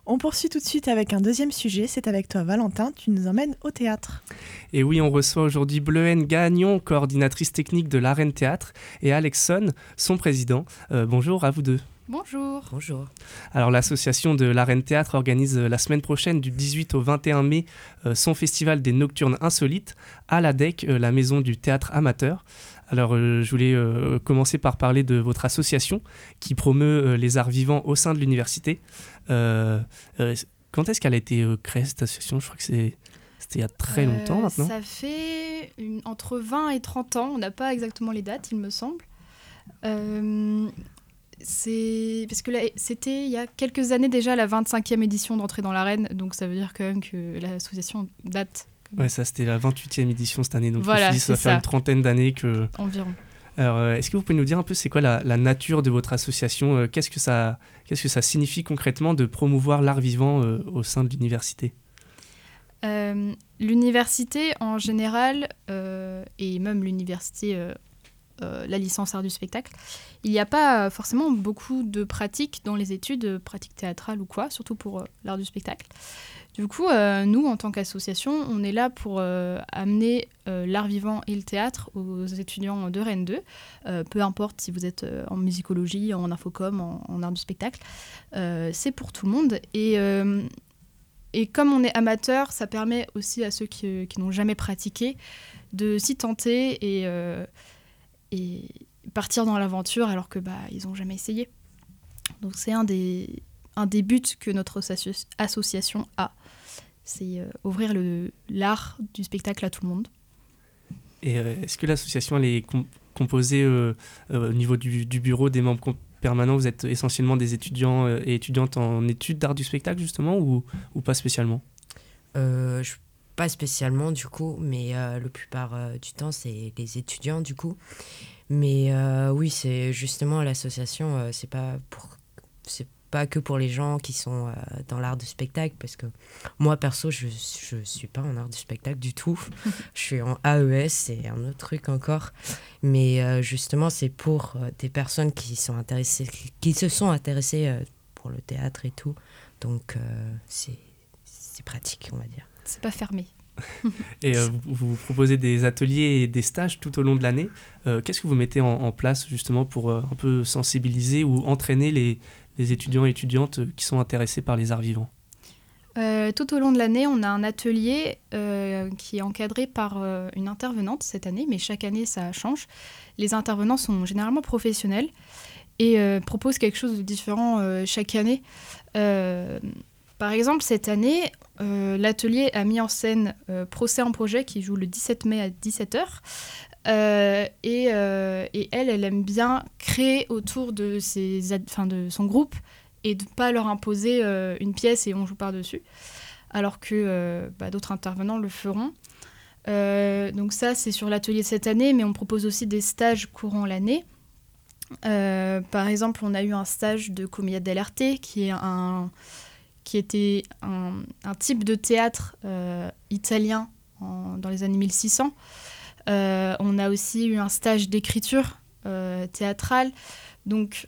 On poursuit tout de suite avec un deuxième sujet. C'est avec toi, Valentin. Tu nous emmènes au théâtre. Et oui, on reçoit aujourd'hui Bleuen Gagnon, coordinatrice technique de l'Arène Théâtre, et Alexson, son président. Bonjour à vous deux. Bonjour. Bonjour. Alors l'association de l'Arène Théâtre organise la semaine prochaine du 18 au 21 mai son festival des Nocturnes Insolites à la DEC, la maison du théâtre amateur. Alors je voulais commencer par parler de votre association qui promeut les arts vivants au sein de l'université. Quand est-ce qu'elle a été créée cette association ? Je crois que c'était il y a très longtemps maintenant. Ça fait entre 20 et 30 ans, on n'a pas exactement les dates il me semble. C'est parce que là, c'était il y a quelques années déjà la 25e édition d'Entrée dans l'Arène, donc ça veut dire quand même que l'association date. Ouais, ça c'était la 28e édition cette année, donc voilà, je me suis dit, ça va faire une trentaine d'années que... Environ. Alors, est-ce que vous pouvez nous dire un peu c'est quoi la nature de votre association ? Qu'est-ce que ça signifie concrètement de promouvoir l'art vivant au sein de l'université ? L'université en général, et même l'université... la licence art du spectacle, il n'y a pas forcément beaucoup de pratiques dans les études, pratiques théâtrales ou quoi, surtout pour l'art du spectacle. Du coup, nous, en tant qu'association, on est là pour amener l'art vivant et le théâtre aux étudiants de Rennes 2, peu importe si vous êtes en musicologie, en infocom, en art du spectacle, c'est pour tout le monde. Et comme on est amateur, ça permet aussi à ceux qui n'ont jamais pratiqué de s'y tenter et partir dans l'aventure alors que ils n'ont jamais essayé. Donc c'est un des buts que notre association a, c'est ouvrir l'art du spectacle à tout le monde. Et est-ce que l'association elle est composée au niveau du bureau des membres permanents ? Vous êtes essentiellement des étudiants et étudiantes en études d'art du spectacle justement ou pas spécialement ? Pas spécialement du coup, mais la plupart du temps c'est les étudiants du coup. Mais oui, c'est justement l'association, c'est pas que pour les gens qui sont dans l'art du spectacle, parce que moi perso je suis pas en art du spectacle du tout. Je suis en AES, c'est un autre truc encore. Mais justement c'est pour des personnes qui se sont intéressées pour le théâtre et tout. Donc c'est pratique, on va dire. C'est pas fermé. Et vous proposez des ateliers et des stages tout au long de l'année. Qu'est-ce que vous mettez en place justement pour un peu sensibiliser ou entraîner les étudiants et étudiantes qui sont intéressés par les arts vivants ? Tout au long de l'année, on a un atelier qui est encadré par une intervenante cette année, mais chaque année ça change. Les intervenants sont généralement professionnels et proposent quelque chose de différent chaque année. Par exemple, cette année, l'atelier a mis en scène Procès en projet qui joue le 17 mai à 17h. Et elle aime bien créer autour de son groupe et de ne pas leur imposer une pièce et on joue par-dessus, alors que d'autres intervenants le feront. Donc ça, c'est sur l'atelier de cette année, mais on propose aussi des stages courant l'année. Par exemple, on a eu un stage de Commedia dell'arte qui était un type de théâtre italien dans les années 1600. On a aussi eu un stage d'écriture théâtrale. Donc,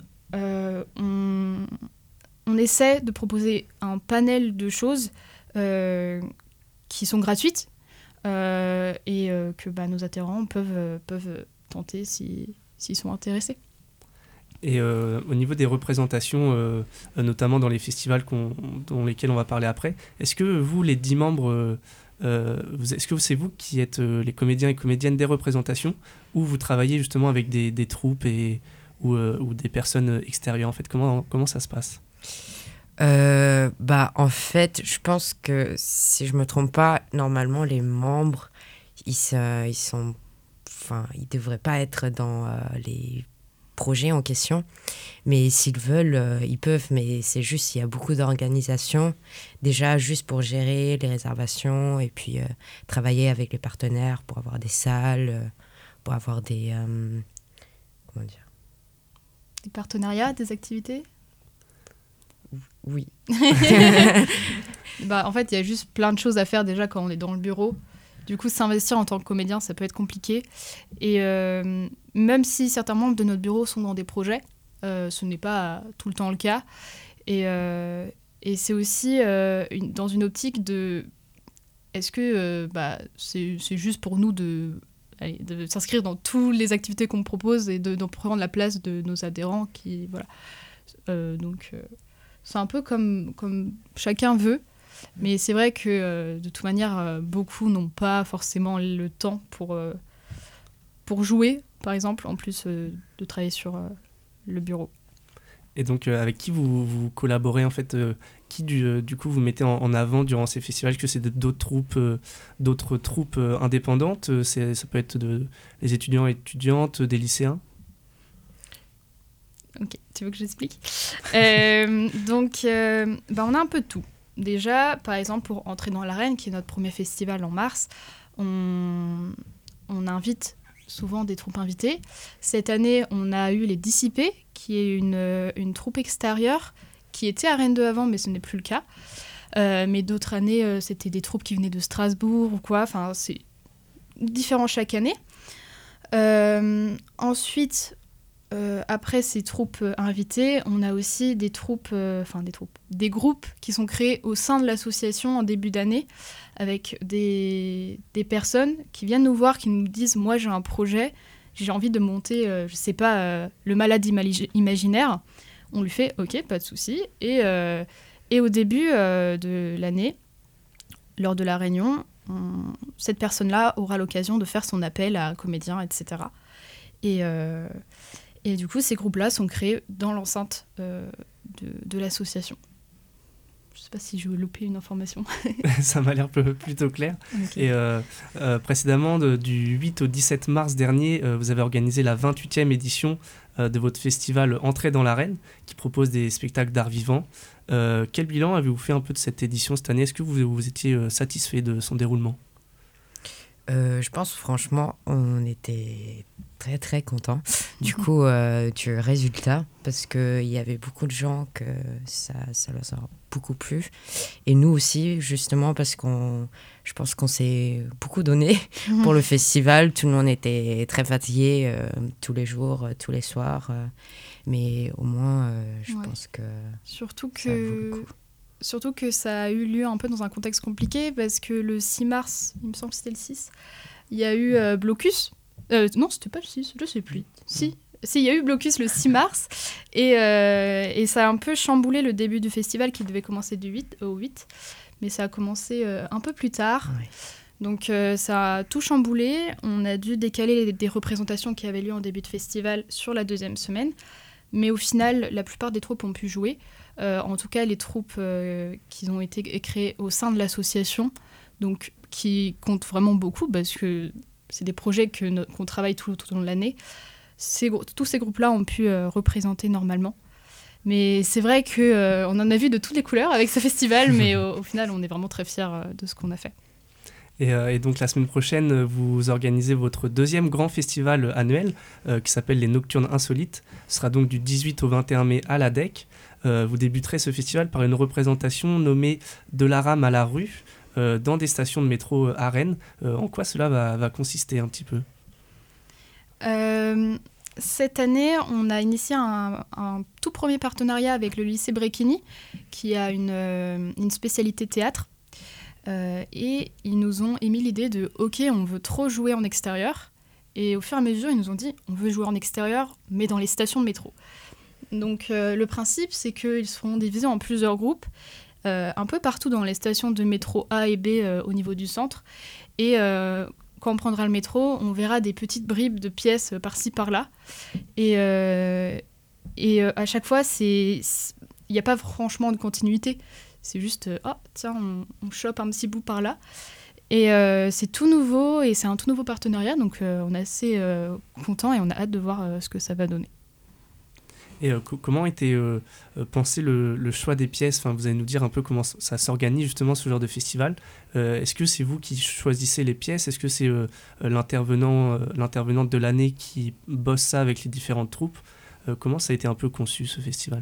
on essaie de proposer un panel de choses qui sont gratuites et que nos adhérents peuvent tenter s'ils sont intéressés. Et au niveau des représentations, notamment dans les festivals dont lesquels on va parler après, est-ce que vous, les 10 membres, est-ce que c'est vous qui êtes les comédiens et comédiennes des représentations ou vous travaillez justement avec des troupes ou des personnes extérieures en fait, comment ça se passe ? En fait, je pense que si je me trompe pas, normalement les membres, ils devraient pas être dans les projets en question, mais s'ils veulent, ils peuvent, mais c'est juste, il y a beaucoup d'organisations, déjà juste pour gérer les réservations et puis travailler avec les partenaires pour avoir des salles, pour avoir des... comment dire ? Des partenariats, des activités ? Oui. En fait, il y a juste plein de choses à faire déjà quand on est dans le bureau. Du coup, s'investir en tant que comédien, ça peut être compliqué. Et même si certains membres de notre bureau sont dans des projets, ce n'est pas tout le temps le cas. Et Et c'est aussi dans une optique de... Est-ce que c'est juste pour nous de s'inscrire dans toutes les activités qu'on propose et d'en prendre la place de nos adhérents qui, voilà. Donc, c'est un peu comme chacun veut. Mais c'est vrai que, de toute manière, beaucoup n'ont pas forcément le temps pour jouer, par exemple, en plus de travailler sur le bureau. Et donc, avec qui vous collaborez, en fait, qui, du coup, vous mettez en avant durant ces festivals? Est-ce que c'est d'autres troupes indépendantes? Ça peut être les étudiants et étudiantes, des lycéens? Ok, tu veux que j'explique? Donc, on a un peu de tout. Déjà, par exemple, pour entrer dans l'Arène, qui est notre premier festival en mars, on invite souvent des troupes invitées. Cette année, on a eu les Dissipés, qui est une troupe extérieure qui était à Rennes 2 avant, mais ce n'est plus le cas. Mais d'autres années, c'était des troupes qui venaient de Strasbourg ou quoi. Enfin, c'est différent chaque année. Ensuite, après ces troupes invitées, on a aussi des groupes qui sont créés au sein de l'association en début d'année avec des personnes qui viennent nous voir, qui nous disent « Moi, j'ai un projet, j'ai envie de monter, le malade imaginaire ». On lui fait « Ok, pas de souci ». Et au début de l'année, lors de la réunion, cette personne-là aura l'occasion de faire son appel à comédiens, etc. Et du coup, ces groupes-là sont créés dans l'enceinte de l'association. Je ne sais pas si je vais louper une information. Ça m'a l'air plutôt clair. Okay. Et précédemment, du 8 au 17 mars dernier, vous avez organisé la 28e édition de votre festival Entrée dans l'Arène, qui propose des spectacles d'art vivant. Quel bilan avez-vous fait un peu de cette édition cette année? Est-ce que vous étiez satisfait de son déroulement? Je pense franchement, on était très très contents du coup du résultat, parce qu'il y avait beaucoup de gens que ça leur a beaucoup plu, et nous aussi, justement, parce je pense qu'on s'est beaucoup donné pour le festival. Tout le monde était très fatigué tous les jours, tous les soirs, mais au moins je pense que surtout ça vaut le coup. Surtout que ça a eu lieu un peu dans un contexte compliqué, parce que le 6 mars, il me semble que c'était le 6, il y a eu blocus. Non, c'était pas le 6, je sais plus. Si, il y a eu blocus le 6 mars, et ça a un peu chamboulé le début du festival qui devait commencer du 8 au 8, mais ça a commencé un peu plus tard. Ouais. Donc ça a tout chamboulé. On a dû décaler des représentations qui avaient lieu en début de festival sur la deuxième semaine, mais au final, la plupart des troupes ont pu jouer. En tout cas, les troupes qui ont été créées au sein de l'association, donc qui comptent vraiment beaucoup, parce que c'est des projets qu'on travaille tout au long de l'année. Tous ces groupes-là ont pu représenter normalement. Mais c'est vrai qu'on en a vu de toutes les couleurs avec ce festival, mais au final, on est vraiment très fiers de ce qu'on a fait. Et donc la semaine prochaine, vous organisez votre deuxième grand festival annuel qui s'appelle les Nocturnes Insolites. Ce sera donc du 18 au 21 mai à la DEC. Vous débuterez ce festival par une représentation nommée « De la rame à la rue » dans des stations de métro à Rennes. En quoi cela va consister un petit peu? Cette année, on a initié un tout premier partenariat avec le lycée Bréquigny, qui a une spécialité théâtre. Et ils nous ont émis l'idée de « Ok, on veut trop jouer en extérieur ». Et au fur et à mesure, ils nous ont dit « On veut jouer en extérieur, mais dans les stations de métro ». Donc le principe, c'est qu'ils seront divisés en plusieurs groupes, un peu partout dans les stations de métro A et B au niveau du centre. Et quand on prendra le métro, on verra des petites bribes de pièces par-ci, par-là. Et à chaque fois, il n'y a pas franchement de continuité. C'est juste, on chope un petit bout par là. Et c'est tout nouveau, et c'est un tout nouveau partenariat, donc on est assez content et on a hâte de voir ce que ça va donner. Et comment était pensé le choix des pièces? Vous allez nous dire un peu comment ça s'organise justement ce genre de festival. Est-ce que c'est vous qui choisissez les pièces? Est-ce que c'est l'intervenante de l'année qui bosse ça avec les différentes troupes? Comment ça a été un peu conçu ce festival?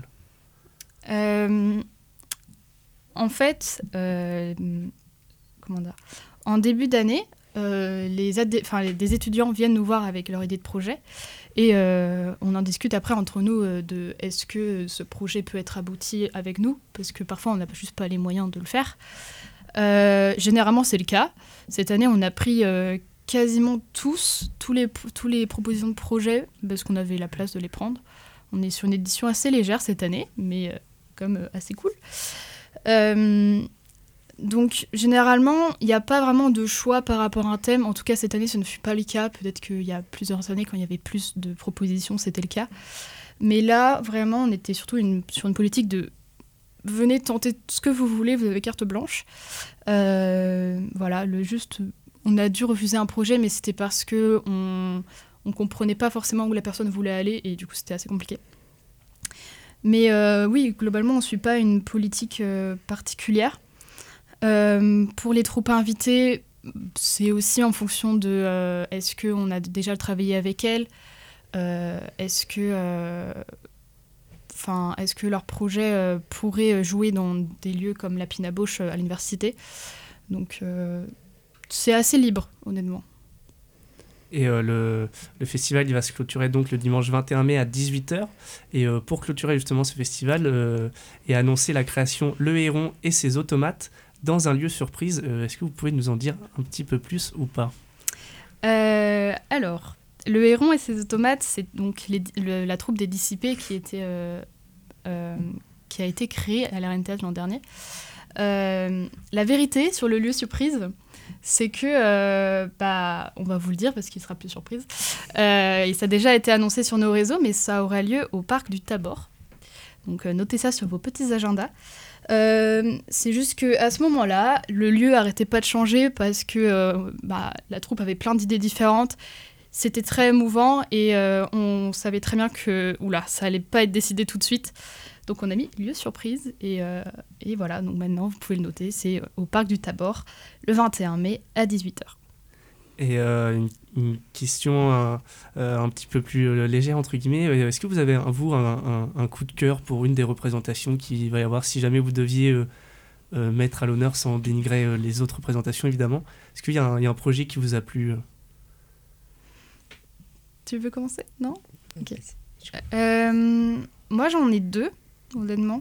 En fait, en début d'année, des étudiants viennent nous voir avec leur idée de projet et on en discute après entre nous de est-ce que ce projet peut être abouti avec nous, parce que parfois on n'a juste pas les moyens de le faire. Généralement c'est le cas. Cette année on a pris quasiment tous les propositions de projet parce qu'on avait la place de les prendre. On est sur une édition assez légère cette année, mais comme assez cool. Donc, généralement, il n'y a pas vraiment de choix par rapport à un thème. En tout cas, cette année, ce ne fut pas le cas. Peut-être qu'il y a plusieurs années, quand il y avait plus de propositions, c'était le cas. Mais là, vraiment, on était surtout sur une politique de venez tenter ce que vous voulez, vous avez carte blanche. Voilà, on a dû refuser un projet, mais c'était parce qu'on ne comprenait pas forcément où la personne voulait aller, et du coup, c'était assez compliqué. Mais oui, globalement, on ne suit pas une politique particulière. Pour les troupes invitées, c'est aussi en fonction de est-ce qu'on a déjà travaillé avec elles, est-ce que leur projet pourrait jouer dans des lieux comme la Pinaboche à l'université. Donc c'est assez libre, honnêtement. Et le festival il va se clôturer donc le dimanche 21 mai à 18h. Et pour clôturer justement ce festival et annoncer la création Le Héron et ses automates dans un lieu surprise, est-ce que vous pouvez nous en dire un petit peu plus ou pas ? Alors, Le Héron et ses automates, c'est donc la troupe des Dissipés qui a été créée à la RNTH l'an dernier. La vérité sur le lieu surprise, c'est que, on va vous le dire parce qu'il sera plus surprise, et ça a déjà été annoncé sur nos réseaux, mais ça aura lieu au parc du Tabor. Donc notez ça sur vos petits agendas. C'est juste qu'à ce moment-là, le lieu n'arrêtait pas de changer parce que la troupe avait plein d'idées différentes. C'était très émouvant et on savait très bien que ça allait pas être décidé tout de suite. Donc on a mis lieu surprise et voilà, donc maintenant vous pouvez le noter, c'est au parc du Tabor le 21 mai à 18h. Et une question un petit peu plus légère, entre guillemets. Est-ce que vous avez, un coup de cœur pour une des représentations qu'il va y avoir, si jamais vous deviez mettre à l'honneur sans dénigrer les autres représentations, évidemment. Est-ce qu'il y a un projet qui vous a plu Tu veux commencer ? Non ? Ok. Moi, j'en ai deux, honnêtement.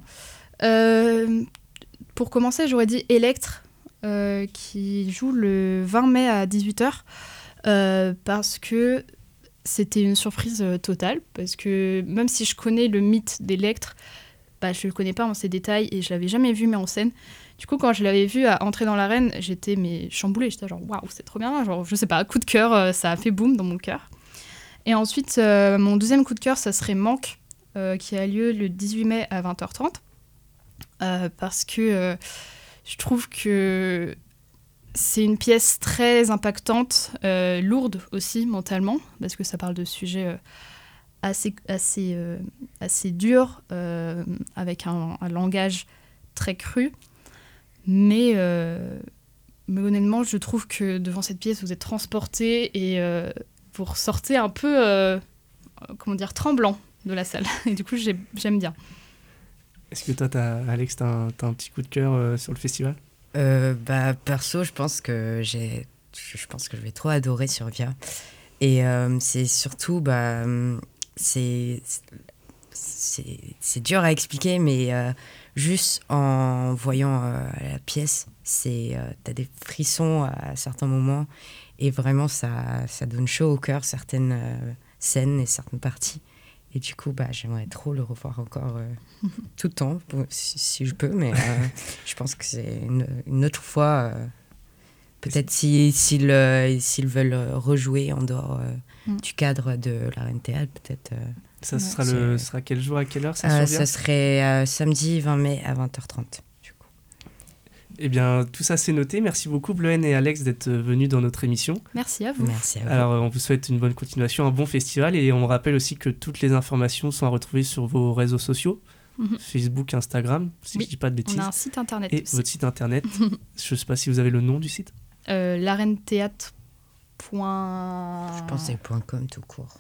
Pour commencer, j'aurais dit Electre, qui joue le 20 mai à 18h, parce que c'était une surprise totale, parce que même si je connais le mythe d'Electre, je le connais pas en ses détails et je l'avais jamais vu mis en scène. Du coup, quand je l'avais vu entrer dans l'arène, j'étais chamboulée, j'étais genre waouh, c'est trop bien, genre je sais pas, coup de cœur, ça a fait boum dans mon cœur. Et ensuite, mon deuxième coup de cœur, ça serait Manque, qui a lieu le 18 mai à 20h30, parce que je trouve que c'est une pièce très impactante, lourde aussi mentalement, parce que ça parle de sujets assez durs, avec un langage très cru. Mais honnêtement, je trouve que devant cette pièce, vous êtes transporté et vous ressortez un peu, tremblant de la salle. Et du coup, j'aime bien. Est-ce que toi, Alex, t'as un petit coup de cœur sur le festival ? Perso, je pense que je vais trop adorer Survia. Et c'est surtout, c'est dur à expliquer, mais juste en voyant la pièce, t'as des frissons à certains moments. Et vraiment, ça donne chaud au cœur, certaines scènes et certaines parties. Et du coup, j'aimerais trop le revoir encore tout le temps, si je peux. Mais je pense que c'est une autre fois. Peut-être s'ils veulent rejouer en dehors du cadre de la RNTH, peut-être. Ça sera quel jour, à quelle heure ça serait samedi 20 mai à 20h30. Eh bien, tout ça, c'est noté. Merci beaucoup, Bloen et Alex, d'être venus dans notre émission. Merci à vous. Merci à vous. Alors, on vous souhaite une bonne continuation, un bon festival. Et on rappelle aussi que toutes les informations sont à retrouver sur vos réseaux sociaux, Facebook, Instagram, si je ne dis pas de bêtises. On a un site internet et aussi. Votre site internet. Je ne sais pas si vous avez le nom du site. l'AreneThéâtre. Je pense que c'est .com tout court.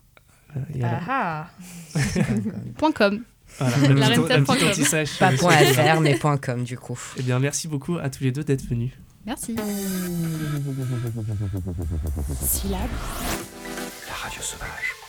.com. Voilà, la petite anti-sèche. Pas .fr, mais .com du coup. Eh bien, merci beaucoup à tous les deux d'être venus. Merci. Syllabe. La radio sauvage.